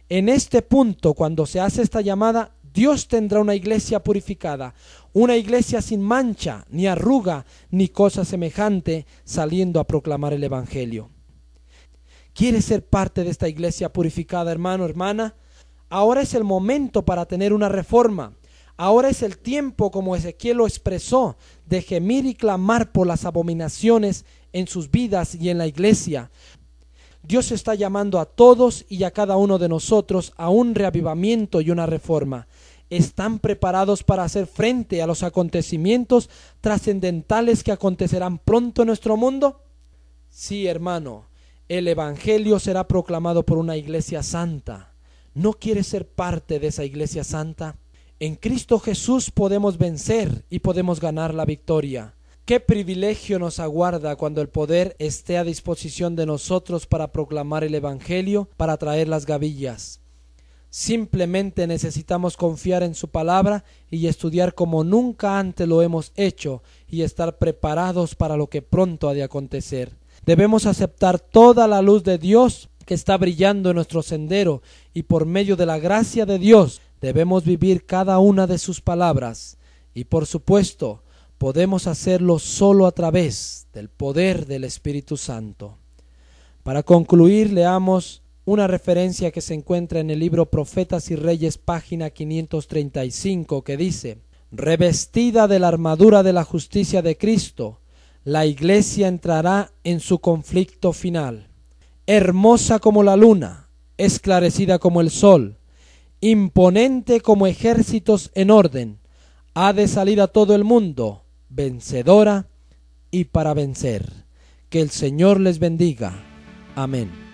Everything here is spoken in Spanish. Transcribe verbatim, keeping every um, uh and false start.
En este punto, cuando se hace esta llamada, Dios tendrá una iglesia purificada, una iglesia sin mancha, ni arruga, ni cosa semejante, saliendo a proclamar el evangelio. ¿Quieres ser parte de esta iglesia purificada, hermano, hermana? Ahora es el momento para tener una reforma. Ahora es el tiempo, como Ezequiel lo expresó, de gemir y clamar por las abominaciones en sus vidas y en la iglesia. Dios está llamando a todos y a cada uno de nosotros a un reavivamiento y una reforma. ¿Están preparados para hacer frente a los acontecimientos trascendentales que acontecerán pronto en nuestro mundo? Sí, hermano, el evangelio será proclamado por una iglesia santa. ¿No quieres ser parte de esa iglesia santa? En Cristo Jesús podemos vencer y podemos ganar la victoria. ¿Qué privilegio nos aguarda cuando el poder esté a disposición de nosotros para proclamar el evangelio, para traer las gavillas? Simplemente necesitamos confiar en su palabra y estudiar como nunca antes lo hemos hecho y estar preparados para lo que pronto ha de acontecer. Debemos aceptar toda la luz de Dios que está brillando en nuestro sendero y por medio de la gracia de Dios debemos vivir cada una de sus palabras y por supuesto podemos hacerlo solo a través del poder del Espíritu Santo. Para concluir, leamos una referencia que se encuentra en el libro Profetas y Reyes, página quinientos treinta y cinco, que dice: revestida de la armadura de la justicia de Cristo, la iglesia entrará en su conflicto final. Hermosa como la luna, esclarecida como el sol, imponente como ejércitos en orden, ha de salir a todo el mundo, vencedora y para vencer. Que el Señor les bendiga. Amén.